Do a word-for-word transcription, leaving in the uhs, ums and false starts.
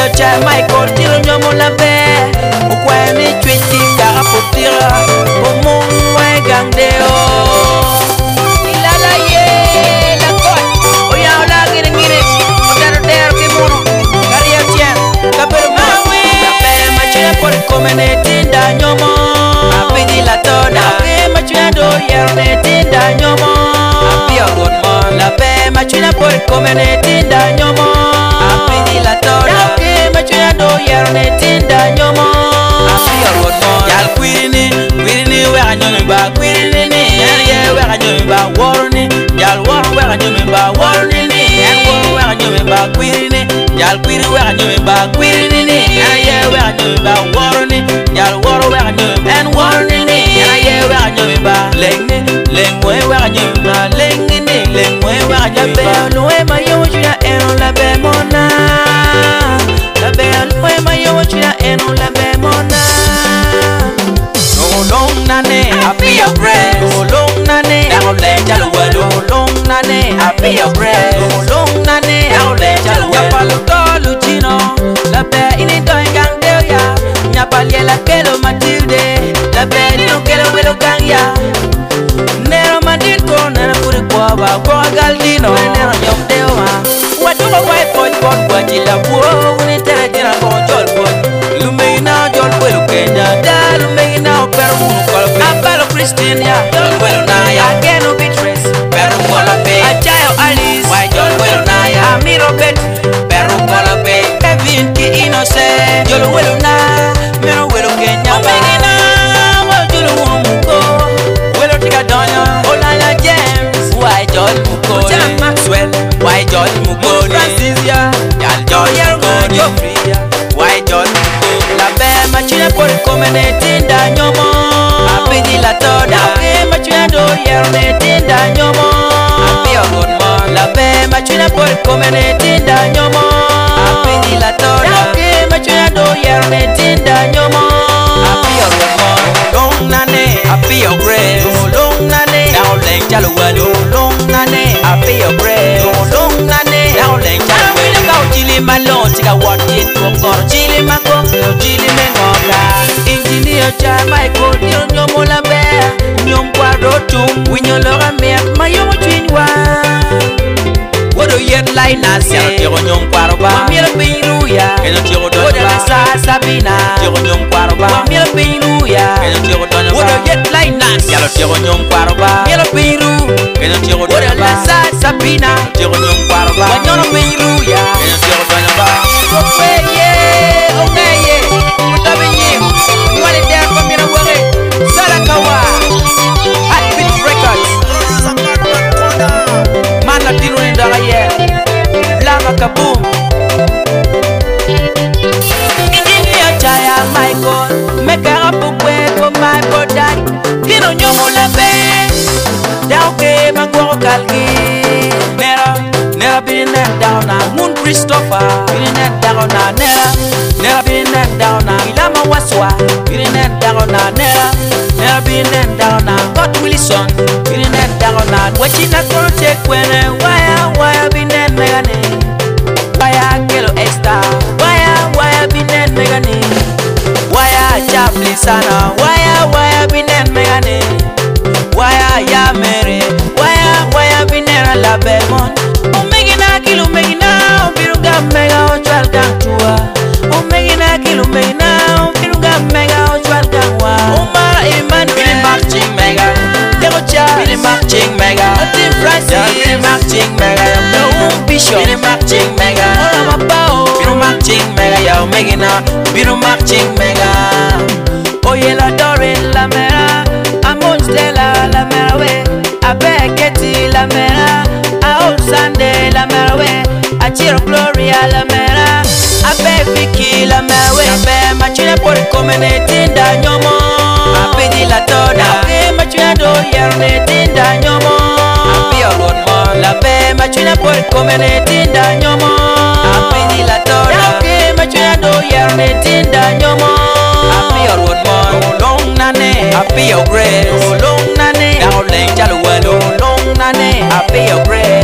cha Michael tiro nyomo la be ukwa ni twiti kara potira pomo wa gangdeo ilala ye la kot oya ola gire gire odaro der ke mono kariya tien kabero mawe la be machina por komene tinda nyomo apidi la toda be machina do yerne tinda nyomo apio god mon la be machina por komene tinda nyomo apidi la toda be machina do yerne tinda nyomo apio god mon yal kwini kwini we anyomi ba kwini ni ye we anyomi ba worni yal wor we anyomi ba worni ni en wor we anyomi ba kwini yal kwini we anyomi ba kwini ni ye we anyomi ba worni yal wor we anyomi en worni ni ye we anyomi ba lengi lengwe we anyomi ba lengi ni lengwe we anyomi ba loe mayo jina eno la be mona la be loe mayo jina eno la be mona no long nane happy your breath no long nane now let jalo no long nane happy your breath no long nane now let jalo ya palo tolu chino la be ini doingang deo ya nya palie la kelo matilde la be no kelo welo gangya nero mandil ko nero puri kwa ba ko galdino nero nyom deo ha watu ko wai poj poj waji la wo ni tere dina ko jol poj lumina jol welo kenya da lumina pero uno ko la apalo Christian ya jol welo na ya keno bitres pero ko la be achayo Alice wai jol welo na ya amiro bet pero ko la be Kevin ki innocent jol welo na mero welo kenya omegina wa jol muko welo tika donya olala James wai jol muko Jam Maxwell wai jol muko Francis ya yal jol muko Jofria wai jol muko la be machina por komene tinda nyomo apidi la toda be machina do yerne tinda nyomo apio god mon la be machina por komene tinda nyomo apidi la toda be machina do yerne tinda nyomo apio god mon long nane apio grace long nane now leng jalo walo long nane apio grace long nane now leng jalo walo ka chili malon tika what it to kor chili mako chili mengoka engineer cha Michael dio nyomo la be nyom kwa rotu winyo lora mer mayomo chinwa wodo yet line na se tiro nyom kwa roba mielo piruya keno tiro do wodo la sa sabina tiro nyom kwa roba mielo piruya keno tiro do wodo yet line na se tiro nyom kwa roba mielo piru keno tiro do wodo la sa sabina tiro nyom kwa roba wanyono piruya keno tiro do ba opeye opeye utabenyi wale der kwa mira wale sala kawa Heartbeat Records mana tinu ni dara ye lama kaboom engineer chaya Michael mekara pokwe ko my brother kino nyomo la be dauke mangoro kalgi nera nera bine down na Moon Christopher bine down na nera nera bine down na ilama waswa bine down na nera nera bine down na God Wilson bine down na wachina kono check wene waya waya bine megane waya kelo extra waya waya bine megane waya chapli sana waya waya bine megane waya ya mere waya waya bine la belmont omegina kilo megina obiruga mega ochal kantua omegina kilo megina obiruga mega ochal kanwa omara iman bili marching mega dego cha bili marching mega otim Francis bili marching mega no bishop bili marching mega ola mapao bili marching mega ya omegina bili marching mega oye la dore la mera amon stella la mera we abeketi la mera a Sunday la mera we achiro Gloria la mera abe Vicky la mera we abe machina por komene tinda nyomo apidi la toda abe machina do yerne tinda nyomo apio god mon la be machina por komene tinda nyomo apidi la toda abe machina do yerne tinda nyomo apio god mon long nane apio grace long nane now leng jalo walo long nane apio grace